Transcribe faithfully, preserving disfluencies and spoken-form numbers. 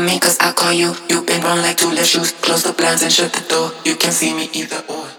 me cause I call you. You've been wrong like two left shoes. Close the blinds and shut the door. You can see me either or.